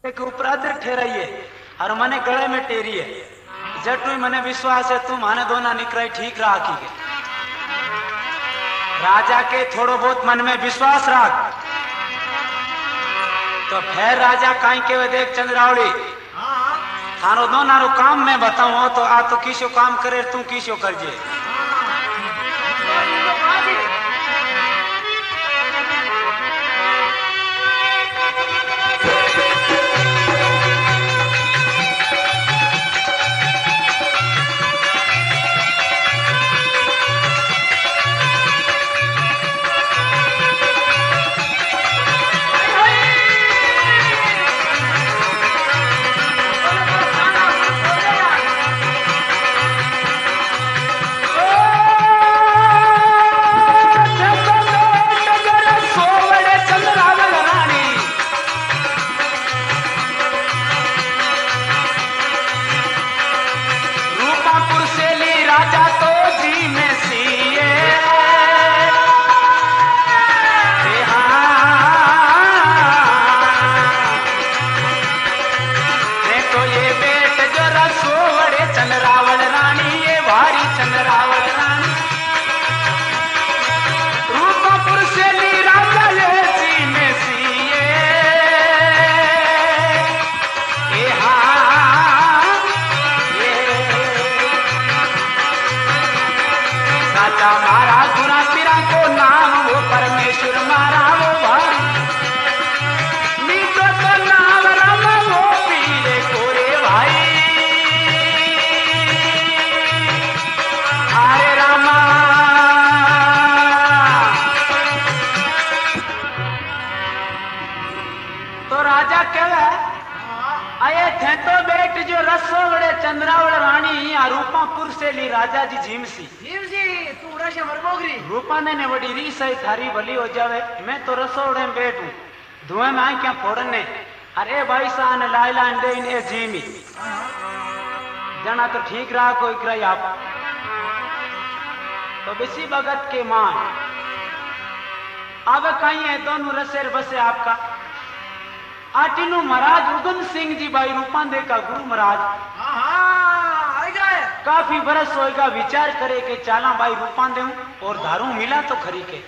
एक उपराधिक ठहराइए और मने गले में टेरी है जटू मने विश्वास है तू माने दोना निकराई ठीक राखी के राजा के थोड़ो बहुत मन में विश्वास राख तो फिर राजा काई के देख चंद्रावली थारो दोनारो काम मैं बताऊं तो आ तो किसो काम करे तू किसो करजे चंद्रावल रानी रूपापुर से ली राजा जी झीमसी तू रशा मरमोगरी रूपा ने बड़ी रीस है थारी भली हो जावे मैं तो रसोड़े में बैठूं धुएं में आई क्या फोड़ने अरे भाई सान लाई लाइन दे इन झीमी जना तो ठीक रहा कोई कराई आप तो बिसी भगत के मान अब कहीं है दोनों रसेर बसे आपका आटिनु महाराज उदम सिंह जी भाई रूपांदे का गुरु महाराज काफी बरस होएगा विचार करे के चाला भाई रूपांदे हूं और धारू मिला तो खरी के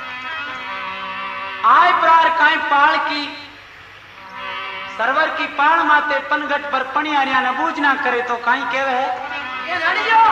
आय प्रार काई पाल की सरवर की पाल माते पनगट पर पणियारिया न बूझ ना करे तो काई केवे है ये गाड़ी जो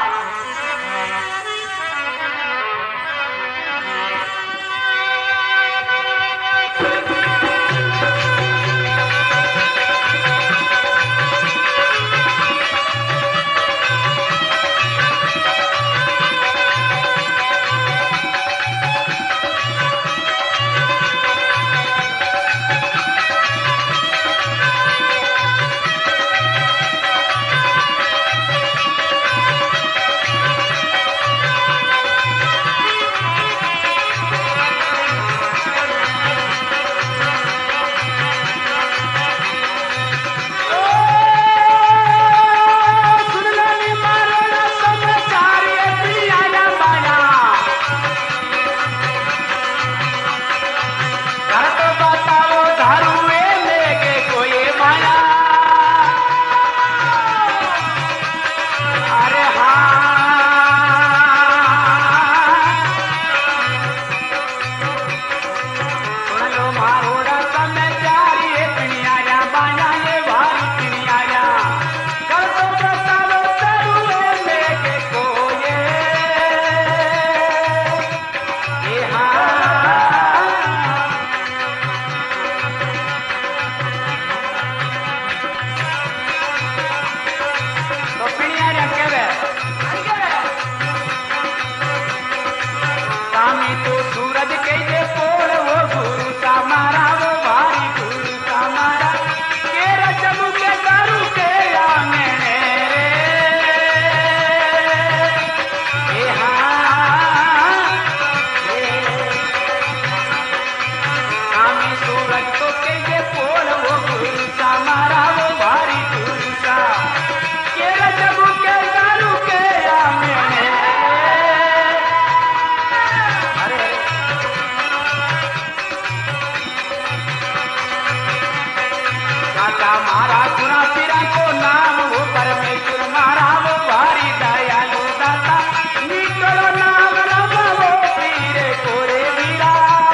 मारा गुना पीरा को नाम वो परमेश्वर मारा वो भारी दयालु दाता निकलो नाम राम वो पीरे कोरे वीरा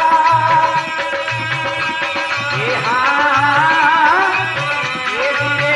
ये हाँ ये वीरे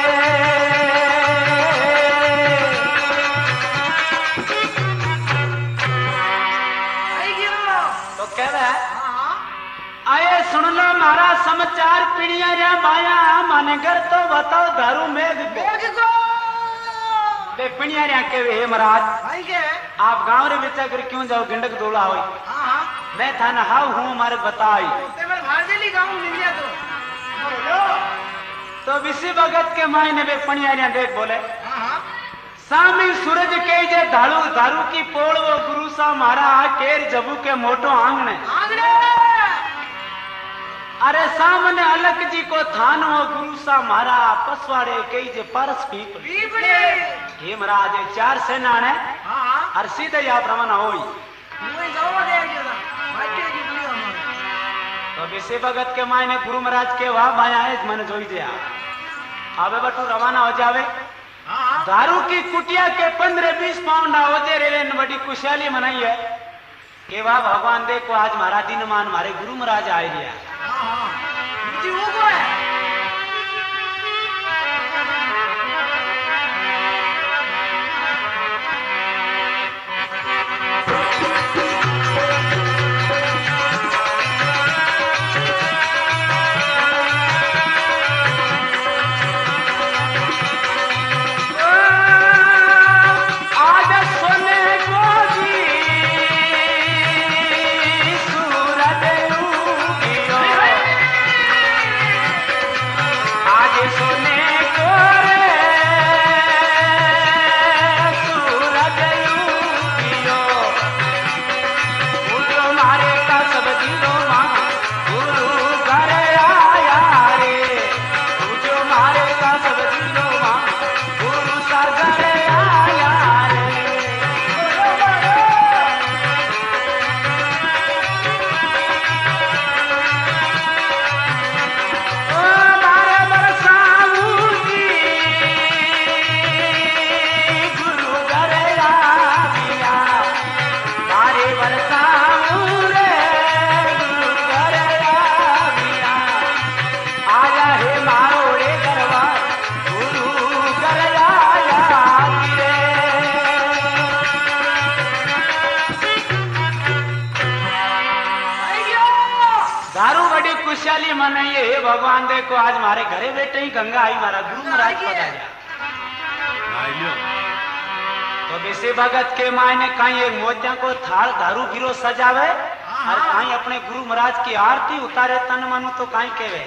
तो कह रहा है आए सुन लो मारा समाचार पीढ़िया रे माया माने घर तो बताओ दारू मेघ को बे पीढ़िया रे के हे महाराज भाई के आप गांव रे बेचा कर क्यों जाओ गंडक दोला होई हां मैं था ना हाउ हूं मारे बताई ते मैं भारजली गांव मिल गया तो बोलो तो विसी भगत के मायने बे पीढ़िया रे देख बोले हां सामी सूरज के जे दारू दारू की पोड़ वो गुरु सा मारा केर जबू के मोटो आंगने आंगने अरे सामने अलग जी को थान वो गुरु सा मारा पसवाड़े कई जे परस पीपड़े हे महाराज चार सेना ने हां हर सीधे या रवाना होई मुई जावा दे गया भाई की दुनिया में तो विसे भगत के मायने गुरु महाराज के वाह माया है मन जोई दिया आवे बटू रवाना हो जावे हां दारू की कुटिया के 15-20 पाउंड आवजे रे बड़ी खुशहाली मनाई है के वाह भगवान देखो आज महारा दिन मान मारे गुरु महाराज आए लिया हां जी वो को है खुशहाली मनाइए हे भगवान देखो आज मारे घरे बैठे ही गंगा आई मारा गुरु महाराज पधारिया तो विसे भगत के मायने कहीं एक मोतिया को थाल दारू गिरो सजावे और कहीं अपने गुरु महाराज की आरती उतारे तन मनु तो कहीं केवे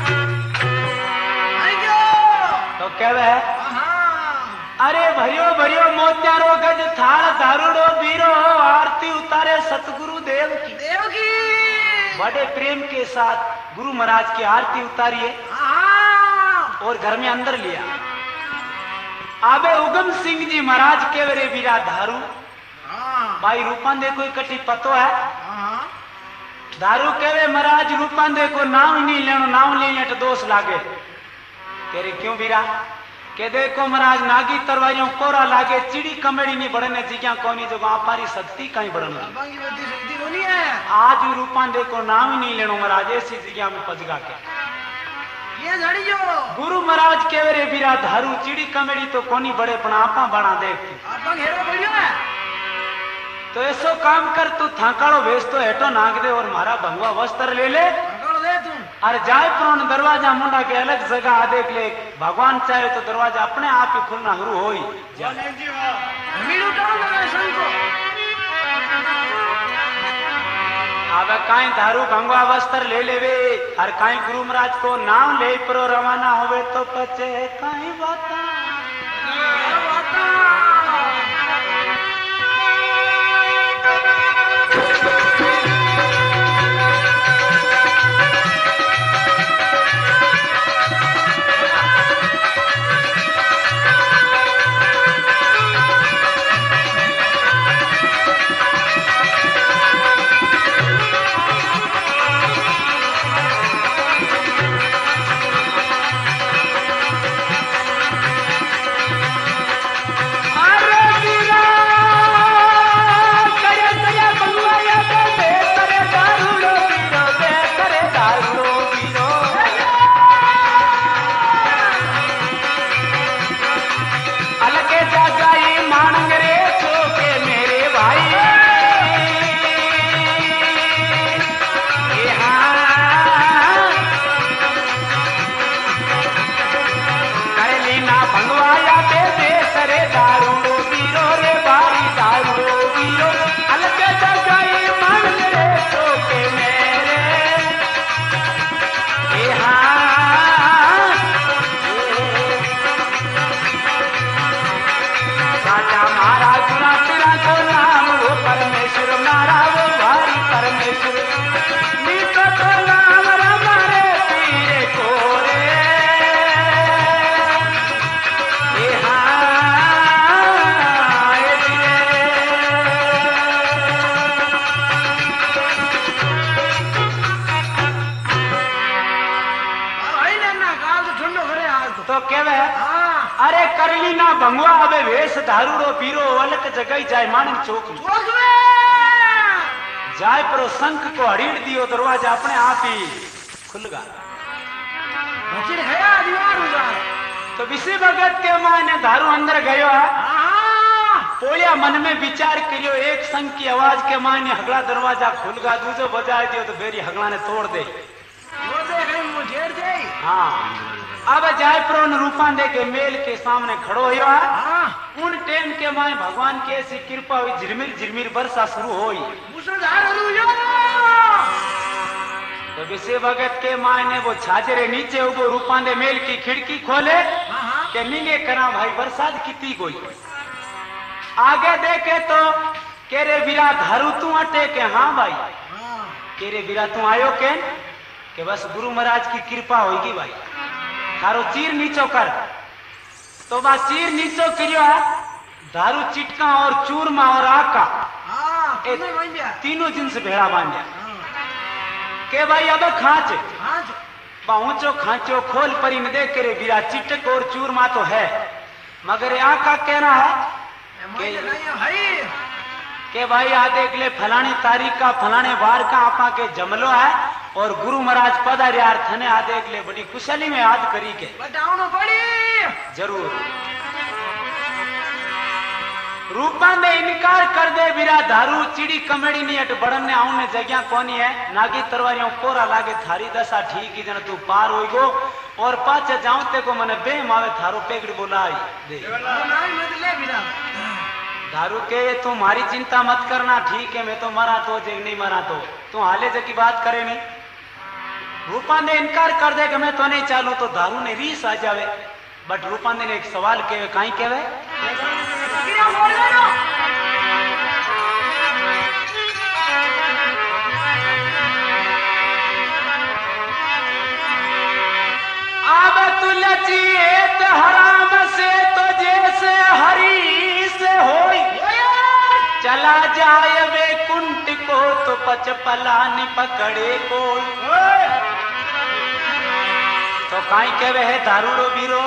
भरियो बोलियो मोत्यारो गज थाल दारूड़ो बीरो आरती उतारे सतगुरु देव की बड़े प्रेम के साथ गुरु महाराज की आरती उतारिए और घर में अंदर लिया। आबे उगम सिंह जी महाराज के वे बीरा दारू भाई रूपांदे को इकट्ठी पतो है दारू केवे महाराज रूपांदे को नाम नहीं लेनो नाम ले तो दोष लागे तेरे क्यों बीरा के देखो महाराज नागी तरवारियों कोरा लागे चिड़ी कमेड़ी नहीं बढ़ने जिज्ञा कोनी जो आपारी शक्ति कहीं बढ़ने आज रूपांदे को नाम ही नहीं लेनो महाराज ऐसी जिज्ञा में पजगा के ये जानी जो गुरु महाराज के वे बीरा दारू चिड़ी कमेड़ी तो कोनी बड़े पण आपा बना देखती आपा घेरो पड़ियो है तो ऐसो काम कर तू थाकाड़ो भेज तो हेटो नाग दे और मारा भंगवा वस्त्र ले ले अरे जाए पुरान दरवाजा मुंडा के अलग जगह आ देख ले भगवान चाहे तो दरवाजा अपने आप ही खुलना शुरू हो ही अब काई दारू भंगवा वस्त्र ले लेवे और काई गुरु महाराज को नाम ले परो रवाना होवे तो पचे काई बात अरे करली ना भंगवा अबे वेश दारूड़ो पीरो अलग जगह जाए मानक चौक जाए पर शंख को हड़ीड़ दियो दरवाजा अपने आप ही खुल गया तो विषय भगत के माने दारू अंदर गयो है पोलिया मन में विचार करियो एक शंख की आवाज के माने हगला दरवाजा खुल गया दूसरो बजा दियो तो बेरी हगला ने तोड़ दे हाँ अब जायपुर रूपांदे के मेल के सामने खड़ो हो उन टेम के माए भगवान की ऐसी कृपा हुई झिरमिर झिरमिर वर्षा शुरू हुई तो विषय भगत के माए ने वो छाजरे नीचे उगो रूपांदे मेल की खिड़की खोले के नीले करा भाई बरसात कितनी कोई आगे देखे तो केरे वीरा धारू तू अटे के हाँ भाई केरे वीरा तू आयो के बस गुरु महाराज की कृपा होगी भाई थारो चीर नीचो कर तो बस चीर नीचो करियो है दारू चिटका और चूरमा और आका तीनों जिनस भेड़ा बांधिया के भाई अब खांच ऊंचो खांचो खोल परी न दे करे बीरा चिटक और चूरमा तो है मगर आका कहना है के भाई आ देख ले फलानी तारीख का फलाने बार का आपा के जमलो है और गुरु महाराज पधार्यार थने आ देख ले बड़ी कुशली में याद करी के जरूर रूपा में इनकार कर दे बिरा दारू चिड़ी कमेड़ी नहीं हट बड़न ने आउने जगह कोनी है नागी तरवारियों कोरा लागे थारी दशा ठीक ही जन तू पार होई गो और पाछे जाऊं ते को मने बेम आवे थारो पेगड़ी बोलाई दे दारू के तुम्हारी चिंता मत करना ठीक है मैं तो मरा तो जग नहीं मरा तो तू हाले जग की बात करे नहीं रूपा ने इनकार कर दे कि मैं तो नहीं चालू तो दारू ने रीस आ जावे बट रूपा ने एक सवाल के कहीं कहवे खेत हराम से तो जैसे हरी से होई, चला जाए वे कुंट को तो पचपलानी पकड़े कोई। तो काई के वे दारूड़ो बीरो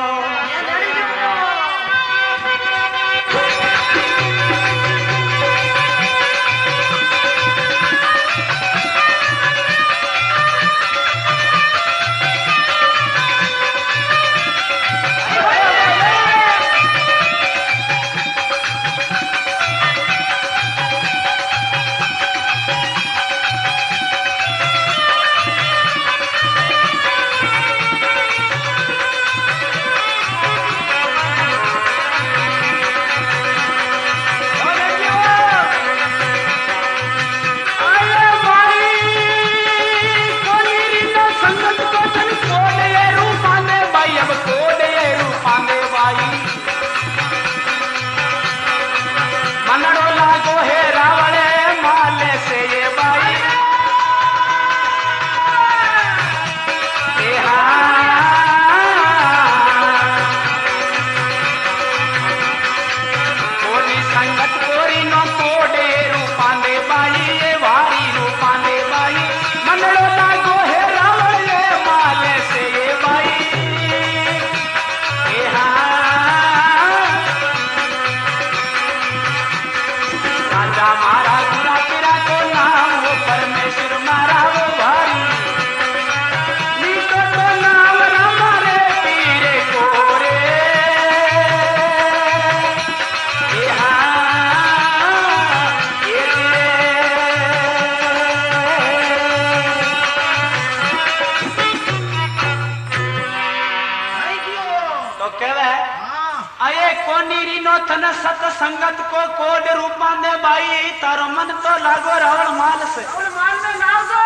थन सतसंगत को कोड रूपा दे बाई तारो मन तो लागो रावण माल से माल में नाम दो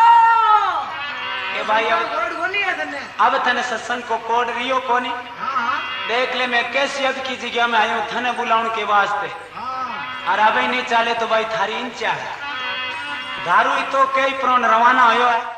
के भाई कोड गोनी है तने अब थने सत्संग को कोड रियो कोनी। हां देख ले मैं कैसी अब की जगह में आयो थने बुलाउन के वास्ते। हां और अब नहीं चाले तो भाई थारी इंचा है दारू तो कई प्रोन रवाना होयो है।